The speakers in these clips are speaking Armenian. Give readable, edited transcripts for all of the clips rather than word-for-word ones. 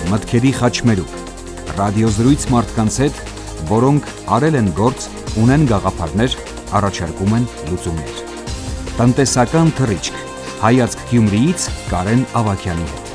Մտքերի խաչմերուկ, ռադիոզրույց մարդկանց հետ, որոնք արել են գործ, ունեն գաղափարներ, առաջարկում են լուծումներ։ Տնտեսական թռիչք, հայացք Գյումրիից Կարեն Ավագյանի հետ։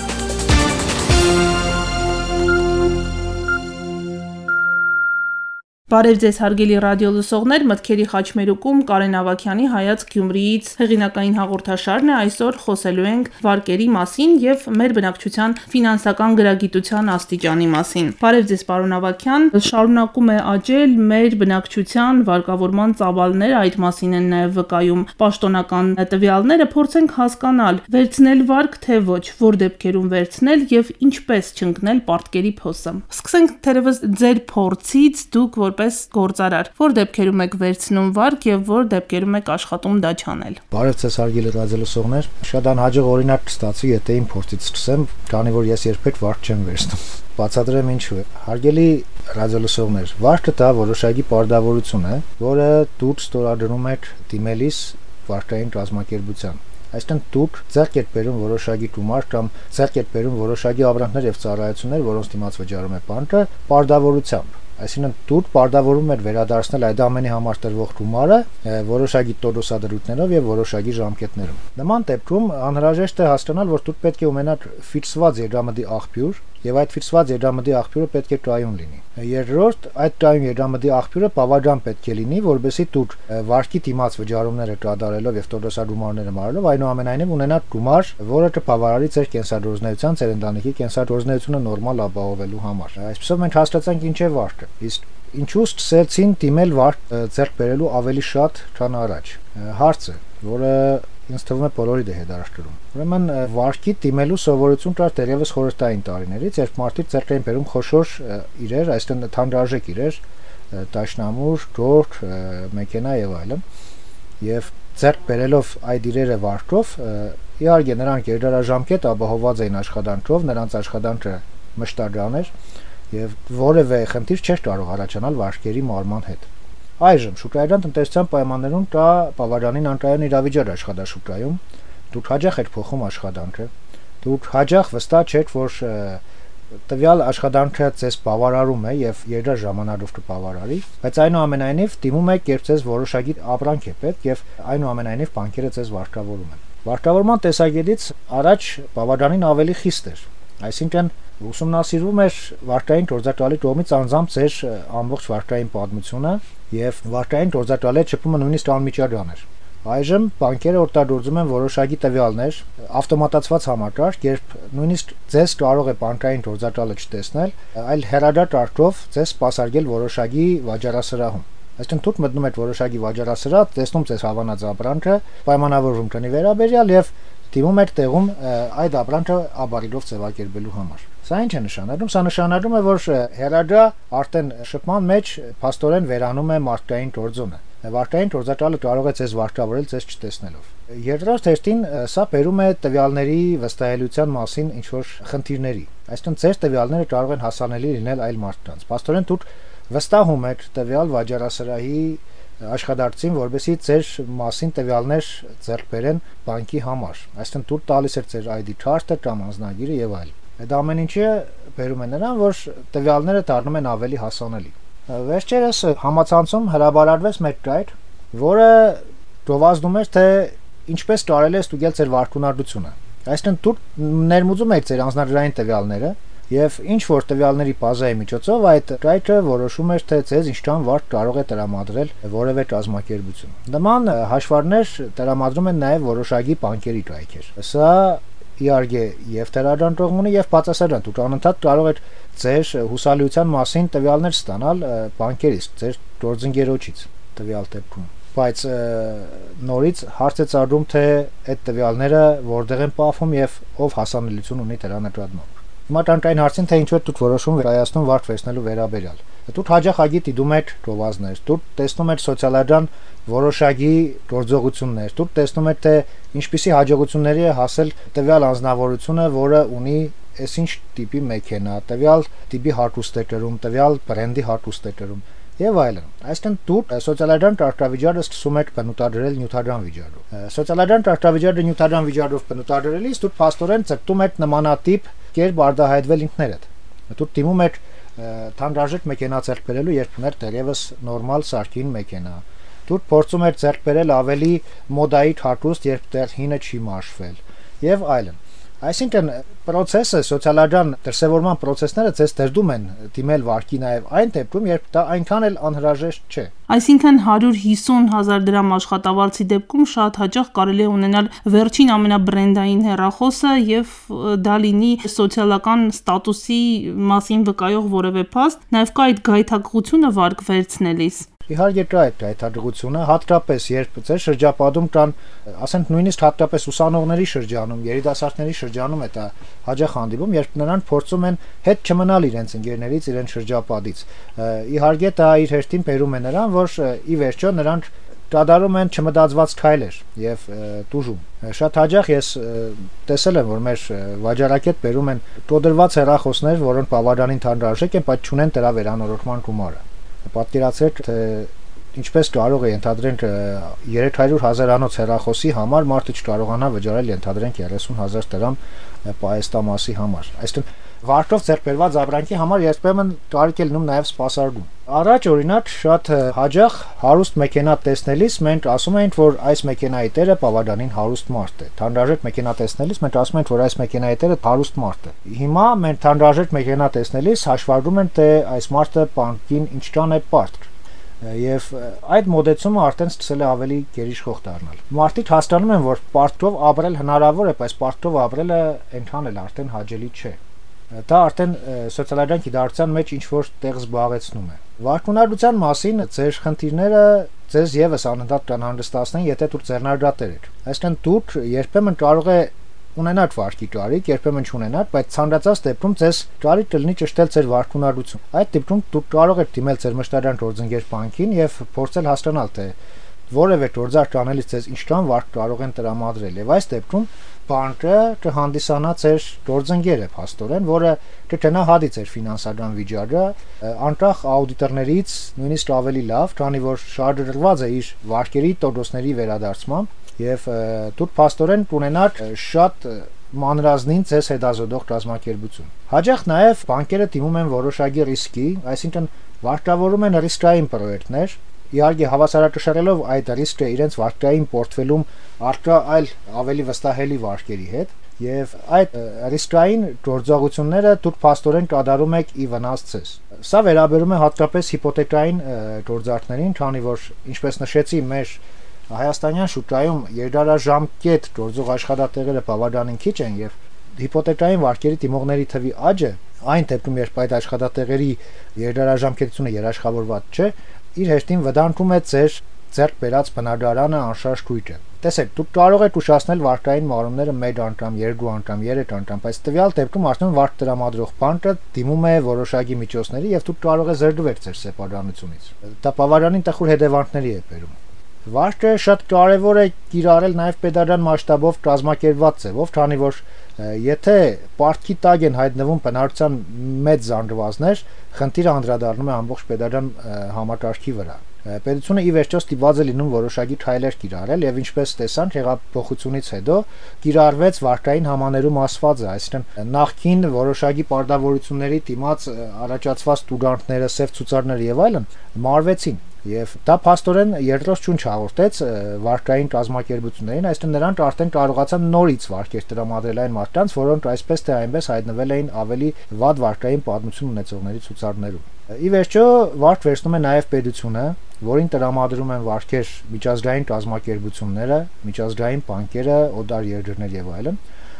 Բարև ձեզ հարգելի ռադիոլսողներ, մտքերի խաչմերուկում Կարեն Ավագյանի հայացք Գյումրիից հեղինակային հաղորդաշարն է, այսօր խոսելու ենք վարկերի մասին եւ մեր բնակչության ֆինանսական գրագիտության աստիճանի մասին։ Բարև ձեզ պարոն Ավագյան, շարունակում է աճել մեր բնակչության վարկավորման ծավալները, այդ մասին են նաեւ վկայում պաշտոնական տվյալները, փորձենք հասկանալ, վերցնել վարկ թե ոչ, որ դեպքերում վերցնել եւ ինչպես չընկնել պարտքերի փոսը։ Սկսենք թերևս ձեր փորձից, դուք որպես գործարար, որ դեպքերում եք վերցնում վարկ եւ որ դեպքերում եք աշխատում դա չանել։ Բարև ձեզ հարգելի ռադիոլսողներ, շատ անհաջող օրինակ կստացվի, եթե իմ փորձից սկսեմ, քանի որ ես երբեք վարկ չեմ վերցնում։ Բացատրեմ ինչու է։ Հարգելի ռադիոլսողներ, վարկը դա որոշակի պարտավորություն է, որը դուք ստորագրում եք դիմելիս վարկային կազմակերպության։ Այսինքն դուք ձեռք եք բերում որոշակի գումար կամ ձեռք եք բերում որոշակի ապրանքներ եւ ծառայություններ, որոնց դիմաց վճարում է բանկը, պարտավորությամբ։ Այսինքն դուք պարտավորում եք վերադարձնել այդ ամենի համար տրվող գումարը որոշակի տոկոսադրույթներով եւ որոշակի ժամկետներով։ Նման դեպքում անհրաժեշտ է հասկանալ, որ դուք պետք է ունենաք ֆիքսված եկամտի աղբյուր եւ այդ ֆիքսված եկամտի աղբյուրը պետք է կայուն լինի։ Երկրորդ, այդ կայուն եկամտի աղբյուրը բավական պետք է լինի, որովհետեւ դուք վարկի դիմաց վճարումները կատարելով եւ տոկոսագումարները մարելով այնուամենայնիվ ունենաք գումար, որը կբավարարի ձեր կենսագործունեության, ձեր ընտանիքի կենսագործունեությունը նորմալ ապահովելու համար։ Այսպեսով մենք հասկացանք ինչ է վարկը։ Իսկ ինչու սկսեցին դիմել վարկ ձեռք բերելու ավելի շատ, քան առաջ։ Հարցը, որը ինձ թվում է բոլորի դե հետաքրքրում։ Ուրեմն վարկի դիմելու սովորություն կար դեռևս խորհրդային տարիներից, երբ մարդիկ ձեռք էին բերում խոշոր իրեր, այսինքն թանկարժեք իրեր, տաշնամուր, գորգ, մեքենա եւ այլն։ Եվ ձեռք բերելով այդ իրերը վարկով, իհարկե նրանք երկարաժամկետ ապահովված էին աշխատանքով, նրանց աշխատանքը մշտական էր եւ որևէ խնդիր չէր կարող առաջանալ վարկերի մարման հետ։ Այժմ շուկայական տնտեսության պայմաններում կա բավականին անկայուն իրավիճակ աշխատաշուկայում, դուք հաջող եք փոխում աշխատանքը, դուք հաջող վստահ չեք, որ տվյալ աշխատանքը ձեզ բավարարում է եւ երկար ժամանակով կբավարարի, բայց այնուամենայնիվ դիմում եք, երբ ձեզ որոշակի ապրանք է պետք եւ այնուամենայնիվ բանկերը ձեզ վարկավորում են։ Վարկավորման տեսակետից առաջ բավականին ավելի խիստ էր, այսինքն ուսումնասիրվում էր վարկային գործակալի կողմից անձամբ ձեր ամբողջ վարկային պատմությունը եւ վարկային գործակալի ճպումը նույնիսկ անմիջական էր։ Այժմ բանկերը օգտագործում են որոշակի տվյալներ, ավտոմատացված համակարգ, երբ նույնիսկ ձեզ կարող է բանկային գործակալը չտեսնել, այլ հեռադատարկով ձեզ սպասարկել որոշակի վաճառասրահում։ Այսինքն դուք մտնում եք որոշակի վաճառասրահ, տեսնում ձեզ հավանած ապրանքը, պայմանավորվում կնի վերաբերյալ եւ դիմում եք տեղում այդ ապրանքը ապարիլով ձևակերպելու համար։ Սա ինչ է նշանակում։ Սա նշանակում է, որ հեռադա արդեն շփման մեջ փաստորեն վերանում է մարդկային գործոնը։ Վարկային գործակալը կարող է ձեզ վարկավորել ձեզ չտեսնելով։ Երկրորդ հերթին սա բերում է տվյալների վստահելիության մասին ինչ-որ խնդիրների։ Այսինքն ձեր տվյալները կարող են հասանելի լինել այլ մարդկանց։ Փաստորեն դուք վստահում եք տվյալ վաճառասրահի աշխատակցին, որովհետեւ ձեր մասին տվյալներ ձեռք բերեն բանկի համար։ Այսինքն դուք տալիս եք ձեր ID քարտը կամ անձնագիրը եւ այլն։ Այդ ամեն ինչը բերում է նրան, որ տվյալները դառնում են ավելի հասանելի։ Վերջերս համացանցում հրաբարարվեց մեկ կայք, որը գովազդում էր, թե ինչպես կարելի է ստուգել ձեր վարկունարությունը։ Այսինքն դուք ներմուծում եք ձեր անձնագրային տվյալները եւ ինչ որ տվյալների բազայի միջոցով այդ կայքը որոշում էր, թե ձեզ ինչքան վարկ կարող է տրամադրել որևէ կազմակերպություն։ Նման հաշվարկներ տրամադրում են նաեւ որոշակի բանկերի կայքեր։ Սա իհարկե եւ թերադան կողմ ունի եւ բացասական, դուք անընդհատ կարող եք ձեր հուսալիության մասին տվյալներ ստանալ բանկերից, ձեր գործընկերոջից տվյալ դեպքում, բայց նորից հարց է ծագում, թե այդ տվյալները որտեղ են պահվում եւ ով հասանելիություն ունի դրա նկատմամբ։ Հիմա տանկային հարցին, թե ինչու է դուք որոշում վերայացնում վարկ վերցնելու վերաբերյալ։ Դուք հաջողագի դիտում եք գովազդներ, դուք տեսնում եք սոցիալական որոշակի գործողություններ, դուք տեսնում եք, թե ինչպիսի հաջողությունների է հասել տվյալ անձնավորությունը, որը ունի այսինչ տիպի մեքենա, տվյալ տիպի հագուստ է կրում, տվյալ բրենդի հագուստ է կրում եւ այլն։ Այսինքն դուք սոցիալական կարգավիճակը սկսում եք բնութագրել նյութական վիճակով։ Սոցիալական կարգավիճակը նյութական վիճակով բնութագրելիս դուք փաստորեն ցկտում եք նմանատիպ կերպ արտահայտվել ինքներդ։ Դու դիմում ես թանրաժեք մեքենա ձեռք բերելու, երբ ուներ դեռևս նորմալ սարքին մեքենա։ Դու փորձում ես ձեռք բերել ավելի մոդայի հագուստ, երբ դեռ հինը չի մաշվել եւ այլն։ Այսինքն process-ը, սոցիալական դրսևորման process-ները ձեզ դրդում են դիմել վարկի նաև այն դեպքում, երբ դա այնքան էլ անհրաժեշտ չէ։ Այսինքն 150,000 դրամ աշխատավարձի դեպքում շատ հաճախ կարելի է ունենալ վերջին ամենաբրենդային հեռախոսը եւ դա լինի սոցիալական ստատուսի մասին վկայող որևէ փաստ, նաև կա այդ գայթակղությունը վարկ վերցնելիս։ Իհարկե կա այդ գայթակղությունը, հատկապես երբ ձեր շրջապատում կան, ասենք նույնիսկ հատկապես ուսանողների շրջանում, երիտասարդների շրջանում է դա հաճախ հանդիպում, երբ նրանք փորձում են հետ չմնալ իրենց ընկերներից, իրենց շրջապատից։ Իհարկե դա իր հերթին բերում է նրան, որ ի վերջո նրանք կատարում են չմտածված քայլեր եւ տուժում։ Շատ հաճախ ես տեսել եմ, որ մեր վաճառակետ բերում են կոդրված հեռախոսներ, որոնք բավականին թանրարժեք են, բայց չունեն դրա վերանորոգման գումարը։ Պատկերացրեք, թե ինչպես կարող է ենթադրենք 300,000-անոց հեռախոսի համար մարդը չկարողանա վճարել ենթադրենք 30,000 դրամ պահեստամասի համար։ Այսինքն վարկով ձեռք բերված ապրանքի համար երբեմն կարիք է լինում նաև սպասարկում։ Առաջ օրինակ շատ հաճախ հարուստ մեքենա տեսնելիս մենք ասում ենք, որ այս մեքենայի տերը բավականին հարուստ մարդ է։ Թանրաժեք մեքենա տեսնելիս մենք ասում ենք, որ այս մեքենայի տերը հարուստ մարդ է։ Հիմա մենք թանրաժեք մեքենա տեսնելիս հաշվարկում ենք, թե այս մարդը բանկին ինչքան է պարտք։ Եվ այդ մոդեցումը արդեն սկսել է ավելի գերիշխող դառնալ։ Մարդիկ հասկանում են, որ պարտքով ապրել հնարավոր է, բայց պարտքով ապրելը այնքան էլ արդեն հաճելի չէ։ Դա արդեն սոցիալական գիտակցության մեջ ինչ-որ տեղ զբաղեցնում է։ Վարկունարության մասին ձեր խնդիրները ձեզ եւս անընդհատ կանհանգստացնեն, եթե դուք ձեռնարկատեր եք։ Այսինքն դուք երբեմն կարող է ունենալ վարկի կարիք, երբեմն չունենալ, բայց ցանկացած դեպքում ձեզ կարիք կլինի ճշտել ձեր վարկունարությունը։ Այդ դեպքում դուք կարող եք դիմել ձեր մշտական գործընկեր բանկին եւ փորձել հասկանալ, թե որևէ գործարք անելիս ձեզ ինչքան վարկ կարող են տրամադրել, եւ այս դեպքում բանկը կհանդիսանա ձեր գործընկերը փաստորեն, որը կգնա հադի ձեր ֆինանսական վիճակը, անկախ աուդիտորներից նույնիսկ ավելի լավ, քանի որ շարժրված է իր վարկերի տոկոսների վերադարձմամբ, եւ դուք փաստորեն կունենաք շատ մանրազնին ձեզ հետազոտող կազմակերպություն։ Հաճախ նաեւ բանկերը դիմում են որոշակի ռիսկի, այսինքն վարկավորում են ռիսկային պրոյեկտներ, իհարկե հավասարակշռելով այդ ռիսկը իրենց վարկային պորտֆելում առկա այլ ավելի վստահելի վարկերի հետ, եւ այդ ռիսկային գործողությունները դուք փաստորեն կատարում եք ի վնաս ձեզ։ Սա վերաբերում է հատկապես հիպոթեկային գործարքներին, քանի որ ինչպես նշեցի, մեր հայաստանյան շուկայում երկարաժամկետ գործող աշխատատեղերը բավականին քիչ են եւ հիպոթեկային վարկերի դիմողների թվի աճը այն դեպքում, երբ այդ աշխատատեղերի երկարաժամկետությունը երաշխավորված չէ, իր հերթին վտանգում է ձեր ձեռք բերած բնակարանը անշարժ քույկը։ Տեսեք, դուք կարող եք ուշացնել վարկային մարումները 1 անգամ, 2 անգամ, 3 անգամ, բայց տվյալ դեպքում արդեն վարկ տրամադրող բանկը դիմում է որոշակի միջոցների եւ դուք կարող եք զրկվել ձեր սեփականությունից։ Դա բավականին տխուր հետևանքների է բերում։ Վարկը շատ կարևոր է կիրառել նաև պետական մասշտաբով կազմակերպված ձևով, քանի որ եթե պարտքի տակ են հայտնվում բնակչության մեծ զանգվածներ, խնդիրը անդրադառնում է ամբողջ պետական համակարգի վրա։ Պետությունը ի վերջո ստիպված է լինում որոշակի քայլեր կիրառել եւ ինչպես տեսանք հեղափոխությունից հետո կիրառվեց վարկային համաներում ասվածը, այսինքն նախքին որոշակի պարտավորությունների դիմաց առաջացված տուգանքները, սև ցուցարները եւ այլն մարվեցին եւ դա փաստորեն երկրորդ ճունչ հաղորդեց վարկային կազմակերպություններին, այսինքն նրանք արդեն կարողացան նորից վարկեր տրամադրել այն մարդկանց, որոնք այսպես թե այնպես հայտնվել էին ավելի վատ վարկային պատմություն ունեցողների ցուցարներում։ Ի վերջո վարկ վերցնում է նաև պետությունը, որին տրամադրում են վարկեր միջազգային կազմակերպությունները, միջազգային բանկերը, օտար երկրներ եւ այլն,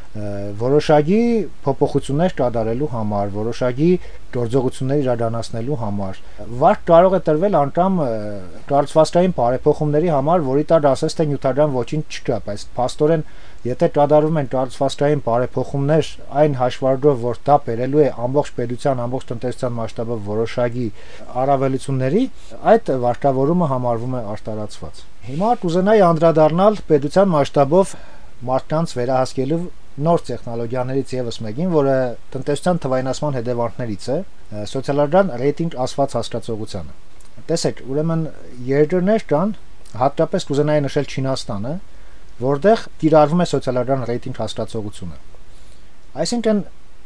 որոշակի փոփոխություններ կատարելու համար, որոշակի գործողություններ իրականացնելու համար։ Վարկ կարող է տրվել անգամ կառուցվածքային բարեփոխումների համար, որի տակ ասես թե նյութական ոչինչ չկա, բայց փաստորեն եթե կատարվում են կառուցվածքային բարեփոխումներ այն հաշվարկով, որ դա բերելու է ամբողջ պետության, ամբողջ տնտեսության մասշտաբով որոշակի առավելությունների, այդ վարկավորումը համարվում է արտարացված։ Հիմա կուզենայի անդրադառնալ պետության մասշտաբով մարդկանց վերահսկելու նոր տեխնոլոգիաներից եւս մեկին, որը տնտեսության թվայնացման հետևանքներից է, սոցիալական ռեյտինգ ասված հասկացողությանը։ Տեսեք, ուրեմն երկրներ կան, հատկապես կուզենայի նշել Չինաստանը, որտեղ կիրառվում է սոցիալական ռեյտինգ հասկացողությունը։ Այսինքն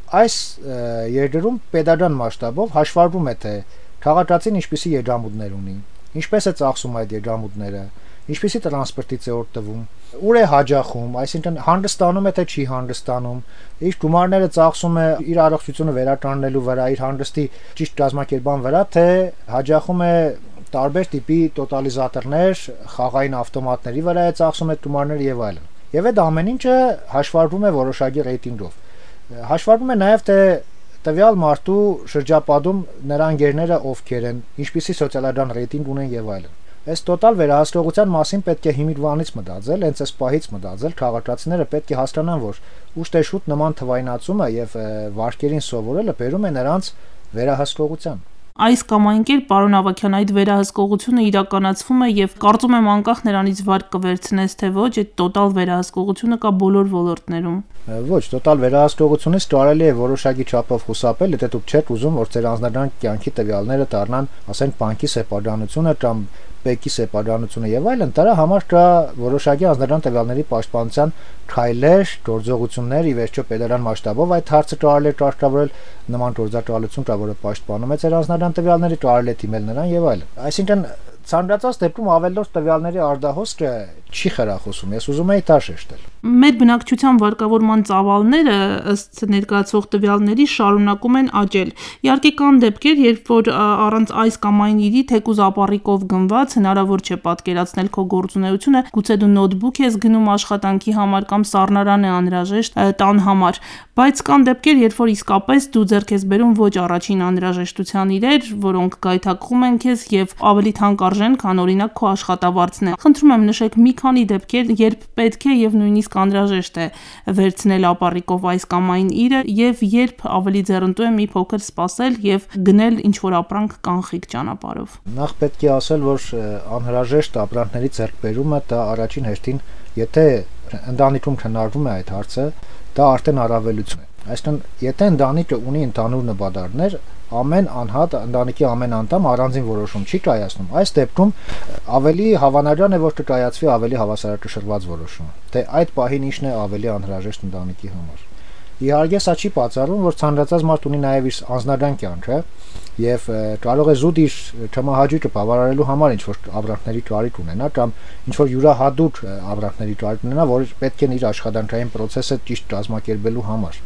այս երկրում pedagogan մասշտաբով հաշվարկվում է թե քաղաքացին ինչպիսի երջամուտներ ունի, ինչպես է ծախսում այդ երջամուտները, ինչպիսի տրանսպորտից է օգտվում, ուր է հաճախում, այսինքն հանգստանում է թե չի հանգստանում, իր գումարները ծախսում է իր առողջությունը վերականգնելու վրա, իր հանգստի ճիշտ կազմակերպման վրա, թե հաճախում է տարբեր տիպի տոտալիզատորներ, խաղային ավտոմատների վրա է ծախսում այդ գումարները եւ այլն։ Եվ այդ ամեն ինչը հաշվարկվում է որոշակի ռեյտինգով։ Հաշվարկվում է նաեւ թե տվյալ մարդու շրջապատում նրա ընկերները ովքեր են, ինչպիսի սոցիալական ռեյտինգ ունեն եւ այլն։ Այս տոտալ վերահսկողության մասին պետք է հիմիկվանից մտածել, հենց այս պահից մտածել, քաղաքացիները պետք է հասկանան, որ ուշ թե շուտ նման թվայնացումը եւ վարկերին սովորելը բերում է նրանց վերահսկողության։ Այս կամ այն կերպ, պարոն Ավագյան, այդ վերահսկողությունը իրականացվում է եւ կարծում եմ անկախ նրանից վարկ կվերցնես թե ոչ, այդ տոտալ վերահսկողությունը կա բոլոր ոլորտներում։ Ոչ, տոտալ վերահսկողությունից կարելի է որոշակի չափով խուսափել, եթե դուք չեք ուզում, որ ձեր անձնական կյանքի տվյալները դառնան, ասենք, բանկի սեփականությունը կամ պեկի սեփականությունը եւ այլն, դրա համար կա որոշակի անձնական տվյալների պաշտպանության քայլեր, գործողություններ, ի վերջո պետական մասշտաբով այդ հարցը կարելի է կարգավորել, նման գործակալություն կա, որը պաշտպանում է ձեր անձնական տվյալները, կարելի է դիմել նրան եւ այլն։ Այսինքն ցանկացած դեպքում ավելորդ տվյալների արդահոսքը չի խրախուսում, ես ուզում եի դա շեշտել։ Մեր բնակչության վարկավորման ծավալները ըստ ներկայացող տվյալների շարունակում են աճել։ Իհարկե կան դեպքեր, երբ որ առանց այս կամ այն իրի թեկուզ ապառիկով գնված հնարավոր չէ պատկերացնել քո գործունեությունը, գուցե դու նոթբուք ես գնում աշխատանքի համար կամ սառնարան է անհրաժեշտ տան համար, բայց կան դեպքեր, երբ որ իսկապես դու ձեռք ես բերում ոչ առաջին անհրաժեշտության իրեր, որոնք գայթակղում են քեզ եւ ավելի թանկարժեն, քան օրինակ քո աշխատավարձն է։ Խնդրում եմ նշեք մի քանի դեպքեր, երբ պետք է եւ նույնիսկ անհրաժեշտ է վերցնել ապառիկով այս կամ այն իրը եւ երբ ավելի ձեռնտու է մի փոքր սպասել եւ գնել ինչ որ ապրանք կանխիկ ճանապարհով։ Նախ պետք է ասել, որ անհրաժեշտ ապրանքների ձեռքբերումը դա առաջին հերթին, եթե ընտանիքում քննարկվում է այդ հարցը, դա արդեն առավելություն է։ Այսինքն, եթե ընտանիքը ունի ընդհանուր նպատակներ, ամեն անհատ ընտանիքի ամեն անդամ առանձին որոշում չի կայացնում։ Այս դեպքում ավելի հավանական է, որ կկայացվի ավելի հավասարակշռված որոշում, թե այդ պահին ինչն է ավելի անհրաժեշտ ընտանիքի համար։ Իհարկե, սա չի բացառում, որ ցանկացած մարդ ունի նաև իր անձնական կյանքը եւ կարող է զուտ իր չմահաճույքը բավարարելու համար ինչ որ ապրանքների կարիք ունենա կամ ինչ որ յուրահատուկ ապրանքների կարիք ունենա, որ պետք է իր աշխատանքային process-ը ճիշտ կազմակերպելու համար։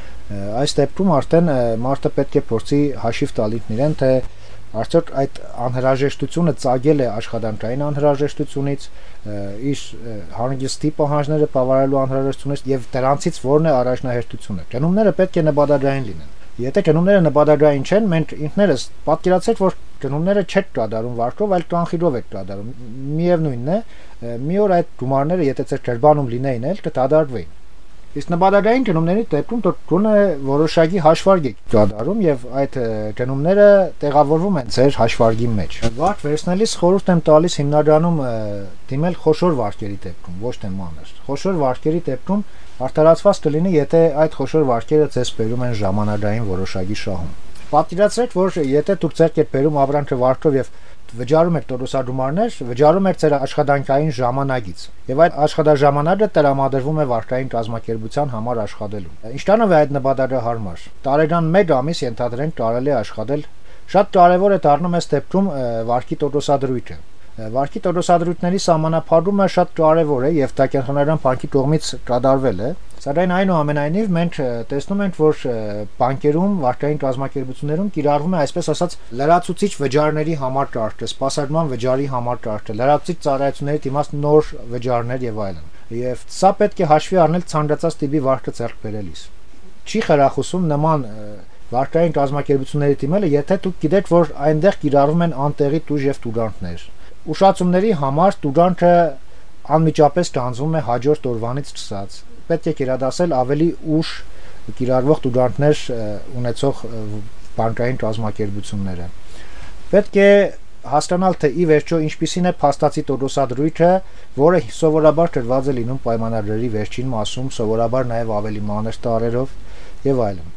Այս դեպքում արդեն մարդը պետք է փորձի հաշիվ տալ ինքնին, թե արդյոք այդ անհրաժեշտությունը ծագել է աշխատանքային անհրաժեշտությունից, իր հանգստի պահանջները բավարարելու անհրաժեշտությունից եւ դրանցից որն է առաջնահերթությունը։ Գնումները պետք է նպատակային լինեն։ Եթե գնումները նպատակային չեն, մենք ինքներս պատկերացրեք, որ գնումները չեք կատարում վարկով, այլ կանխիկով եք կատարում։ Միևնույնն է, մի օր այդ գումարները, եթե ձեր ջերբանում լինեին, էլ կդադարվեին։ Իսկ նպատակային գնումների դեպքում տոկունը որոշակի հաշվարկ է կատարում եւ այդ գնումները տեղավորվում են ձեր հաշվարկի մեջ։ Վարկ վերցնելիս խորհուրդ եմ տալիս հիմնականում դիմել խոշոր վարկերի դեպքում, ոչ թե մանր։ Խոշոր վարկերի դեպքում արդարացված կլինի, եթե այդ խոշոր վարկերը ձեզ բերում են ժամանակային որոշակի շահում։ Պատկերացրեք, որ եթե դուք ձեռք եք բերում ապրանքը վարկով եւ վճարում եք տոկոսադումարներ, վճարում եք ձեր աշխատանքային ժամանակից եւ այդ աշխատաժամանակը տրամադրվում է վարկային կազմակերպության համար աշխատելու։ Ինչքանով է այդ նպատակը հարմար։ Տարեկան 1 ամիս ենթադրենք կարելի է աշխատել։ Շատ կարեւոր է դառնում այս դեպքում վարկի տոկոսադրույթը։ Վարկի տոկոսադրույթների սահմանափակումը շատ կարեւոր է եւ դա կենտրոնական բանկի կողմից կատարվել է։ Սակայն այնուամենայնիվ մենք տեսնում ենք, որ բանկերում, վարկային կազմակերպություններում կիրառվում է այսպես ասած լրացուցիչ վճարների համար կարգը, սպասարկման վճարի համար կարգը, լրացուցիչ ծառայությունների դիմաց նոր վճարներ եւ այլն։ Եվ սա պետք է հաշվի առնել ցանկացած տիպի վարկը ձեռք բերելիս։ Չի խրախուսում նման վարկային կազմակերպությունների դիմելը, եթե դուք գիտեք, որ այնտեղ կիրառվում են անտեղի տուժ եւ տուգանքներ։ Ուշացումների համար տուգանքը անմիջապես գանձվում է հաջորդ օրվանից սկսած։ Պետք է կիրադասել ավելի ուշ կիրառվող տուգանքներ ունեցող բանկային կազմակերպությունները։ Պետք է հասկանալ, թե ի վերջո ինչպիսին է փաստացի տոկոսադրույթը, որը սովորաբար տրված է լինում պայմանագրերի վերջին մասում, սովորաբար նաև ավելի մանր տարերով եւ այլն։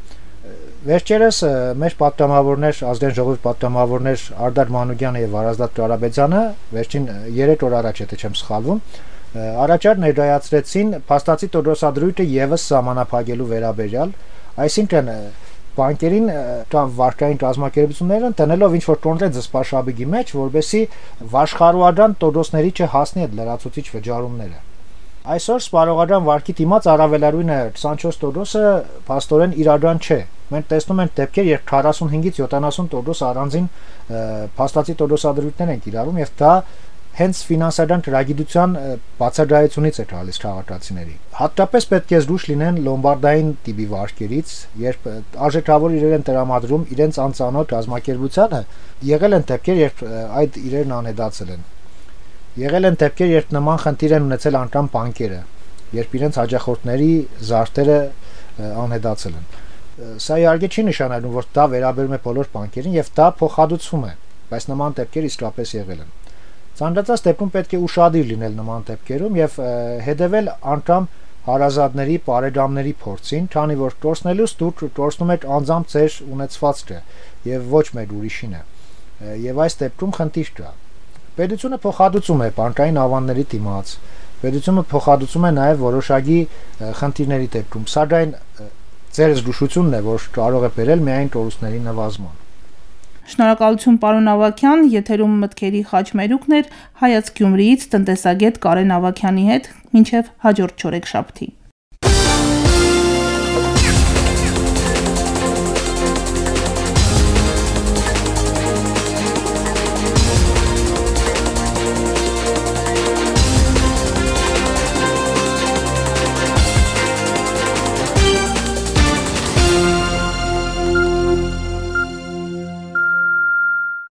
Վերջերս մեր պատգամավորներ, ազգային ժողովի պատգամավորներ Արտակ Մանուկյանը եւ Վարազդատ Կարապետյանը վերջին 3 օր առաջ, եթե չեմ սխալվում, առաջարկ ներկայացրեցին փաստացի տոկոսադրույթը եւս սահմանափակելու վերաբերյալ, Այսինքն բանկերին կամ վարկային կազմակերպություններն տնելով ինչ որ կոնկրետ զսպաշաբիգի մեջ, որբեսի վաշխառուական տոդոսների չհասնի այդ լրացուցիչ վճարումները։ Այսօր սպառողական վարկի դիմաց առավելարույնը 24% փաստորեն իրական չէ։ Մենք տեսնում ենք դեպքեր, երբ 45-ից 70% առանձին փաստացի տոդոսադրույթներ են կիրառում, եւ դա հենց ֆինանսական գրագիտության բացատրությունից է գալիս քաղաքացիների։ Հատկապես պետք է զգուշ լինեն լոմբարդային տիպի վարկերից, երբ արժեքավոր իրեր են տրամադրում իրենց անծանոթ կազմակերպությանը, եղել են դեպքեր, երբ այդ իրերն անհետացել են։ Եղել են դեպքեր, երբ նման խնդիր են ունեցել անգամ բանկերը, երբ իրենց հաճախորդների զարդերը անհետացել են։ Սա իհարկե չի նշանակում, որ դա վերաբերում է բոլոր բանկերին եւ դա փոխհատուցվում է, բայց նման դեպքեր իսկապես եղել են։ Ցանկացած դեպքում պետք է ուշադիր լինել նման դեպքերում եւ հետեւել անգամ հարազատների, բարեկամների փորձին, քանի որ կորցնելուց դուք կորցնում եք անձամբ ձեր ունեցվածքը եւ ոչ մեկ ուրիշինը։ Եվ այս դեպքում խնդիր կա։ Պետությունը փոխհատուցում է բանկային ավանդների դիմաց։ Պետությունը փոխհատուցում է նաեւ որոշակի խնդիրների դեպքում, սակայն ձեր զգուշությունն է, որ կարող է բերել միայն կորուստների նվազման։ Շնորհակալություն պարոն Ավագյան, եթերում մտքերի խաչմերուկն էր Հայաց Գյումրիից տնտեսագետ Կարեն Ավագյանի հետ, մինչև հաջորդ չորեքշաբթի։